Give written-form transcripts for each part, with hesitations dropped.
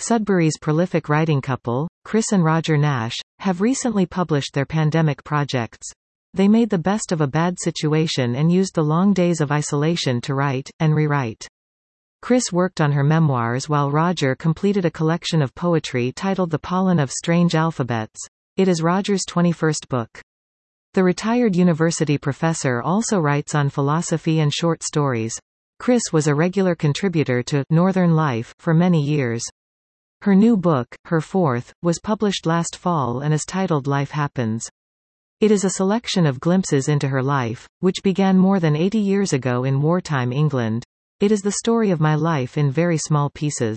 Sudbury's prolific writing couple, Chris and Roger Nash, have recently published their pandemic projects. They made the best of a bad situation and used the long days of isolation to write, and rewrite. Chris worked on her memoirs while Roger completed a collection of poetry titled The Pollen of Strange Alphabets. It is Roger's 21st book. The retired university professor also writes on philosophy and short stories. Chris was a regular contributor to Northern Life for many years. Her new book, her fourth, was published last fall and is titled Life Happens. It is a selection of glimpses into her life, which began more than 80 years ago in wartime England. It is the story of my life in very small pieces.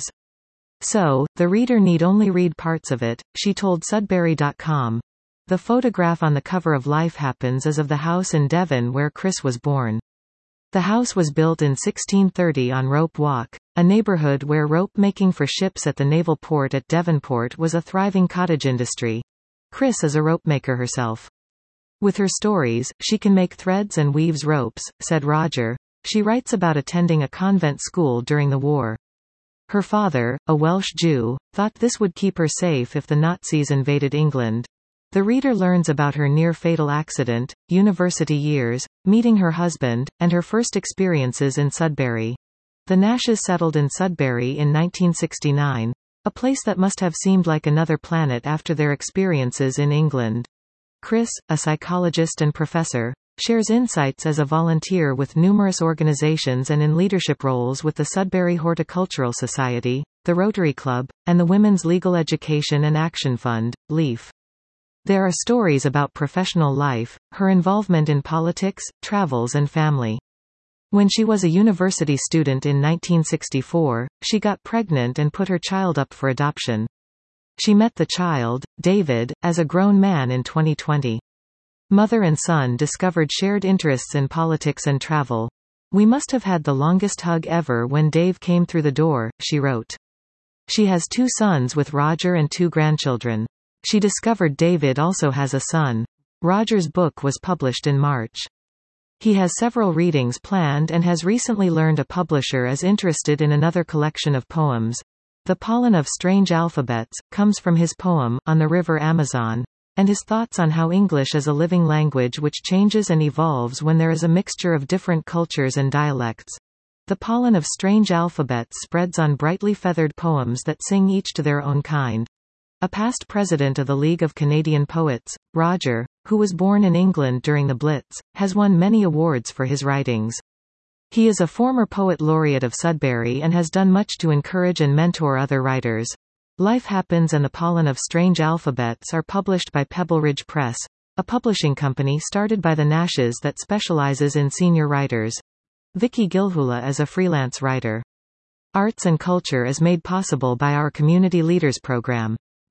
So, the reader need only read parts of it, she told Sudbury.com. The photograph on the cover of Life Happens is of the house in Devon where Chris was born. The house was built in 1630 on Rope Walk, a neighborhood where rope making for ships at the naval port at Devonport was a thriving cottage industry. Chris is a rope maker herself. With her stories, she can make threads and weaves ropes, said Roger. She writes about attending a convent school during the war. Her father, a Welsh Jew, thought this would keep her safe if the Nazis invaded England. The reader learns about her near-fatal accident, university years, meeting her husband, and her first experiences in Sudbury. The Nashes settled in Sudbury in 1969, a place that must have seemed like another planet after their experiences in England. Chris, a psychologist and professor, shares insights as a volunteer with numerous organizations and in leadership roles with the Sudbury Horticultural Society, the Rotary Club, and the Women's Legal Education and Action Fund, LEAF. There are stories about professional life, her involvement in politics, travels and family. When she was a university student in 1964, she got pregnant and put her child up for adoption. She met the child, David, as a grown man in 2020. Mother and son discovered shared interests in politics and travel. We must have had the longest hug ever when Dave came through the door, she wrote. She has 2 sons with Roger and 2 grandchildren. She discovered David also has a son. Roger's book was published in March. He has several readings planned and has recently learned a publisher is interested in another collection of poems. The Pollen of Strange Alphabets comes from his poem, On the River Amazon, and his thoughts on how English is a living language which changes and evolves when there is a mixture of different cultures and dialects. The pollen of strange alphabets spreads on brightly feathered poems that sing each to their own kind. A past president of the League of Canadian Poets, Roger, who was born in England during the Blitz, has won many awards for his writings. He is a former poet laureate of Sudbury and has done much to encourage and mentor other writers. Life Happens and The Pollen of Strange Alphabets are published by Pebble Ridge Press, a publishing company started by the Nashes that specializes in senior writers. Vicky Gilhula is a freelance writer. Arts and culture is made possible by our Community Leaders program.